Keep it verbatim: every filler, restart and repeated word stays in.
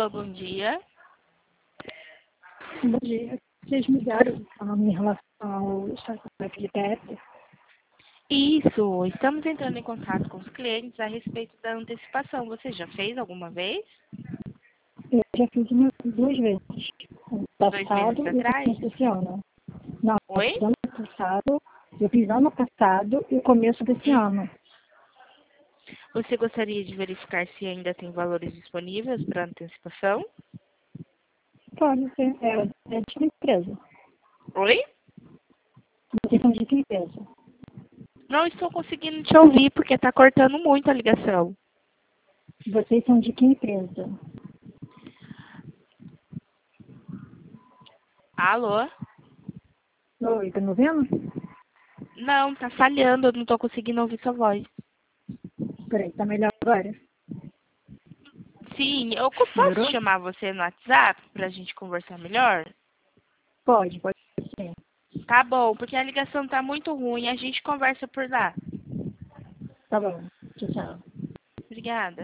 Alô, bom dia. Bom dia. Vocês me ligaram falando em relação ao estacionamento de teto? Isso, estamos entrando em contato com os clientes a respeito da antecipação. Você já fez alguma vez? Eu já fiz uma, duas vezes. Ano Dois meses passado e o atrás? começo desse ano. Não, eu Oi? fiz ano passado, eu fiz ano passado e o começo desse Hum. ano. Você gostaria de verificar se ainda tem valores disponíveis para antecipação? Pode ser. É, é de que empresa? Oi? Vocês são de que empresa? Não estou conseguindo te ouvir porque está cortando muito a ligação. Vocês são de que empresa? Alô? Oi, tá me ouvindo? Não, tá falhando, eu não estou conseguindo ouvir sua voz. Peraí, tá melhor agora? Sim, eu posso Melhorou? chamar você no WhatsApp para a gente conversar melhor? Pode, pode sim. Tá bom, porque a ligação tá muito ruim, a gente conversa por lá. Tá bom. Tchau, tchau. Obrigada.